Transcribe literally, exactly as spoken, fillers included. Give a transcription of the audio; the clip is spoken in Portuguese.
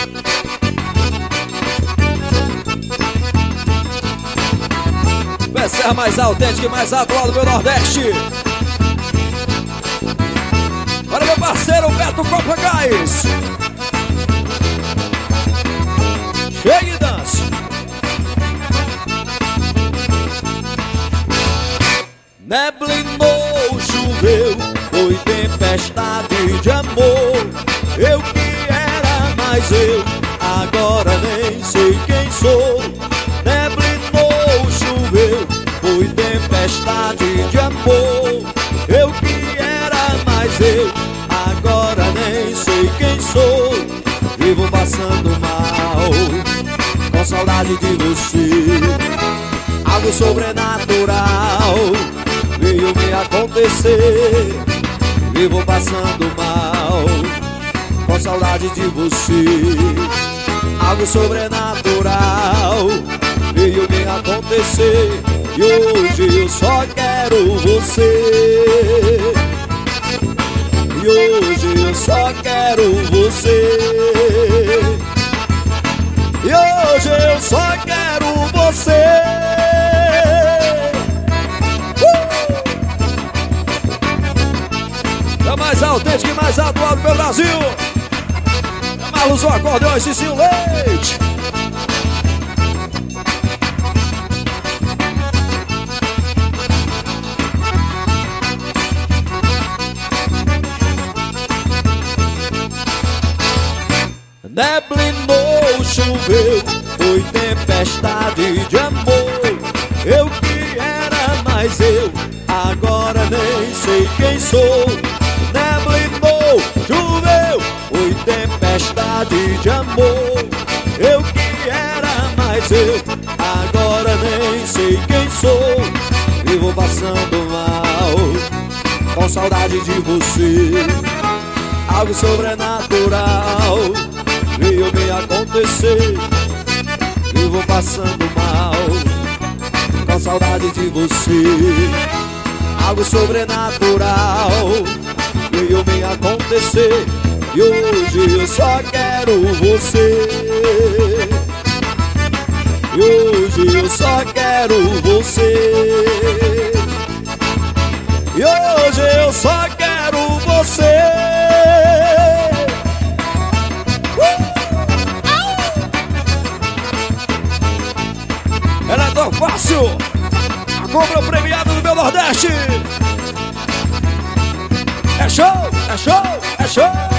Essa é mais autêntica e mais atual do meu Nordeste. Olha meu parceiro Beto Copacais. Chega e dança. Neblinou, choveu, foi tempestade de amor. Eu que era mais eu, agora nem sei quem sou. Neblinou, choveu, foi tempestade de amor. Eu que era mais eu, agora nem sei quem sou. Vivo passando mal, com saudade de você. Algo sobrenatural veio me acontecer. Vivo passando mal, com saudade de você. Algo sobrenatural veio me acontecer. E hoje eu só quero você. E hoje eu só quero você. E hoje eu só quero você. É mais autêntico e mais atual do meu Brasil. É Marlos, o acordeão e Cicinho Leite. Neblinou, choveu, foi tempestade de amor. Eu que era mais eu, agora nem sei quem sou. Neblinou, choveu, foi tempestade de amor. Eu que era mais eu, agora nem sei quem sou. Vivo passando mal, com saudade de você. Algo sobrenatural veio me acontecer. Vivo passando mal, com saudade de você. Algo sobrenatural veio me acontecer. E hoje eu só quero você. E hoje eu só quero você. E hoje eu só quero você. Ela é tão fácil, a compra premiada do meu Nordeste. É show, é show, é show.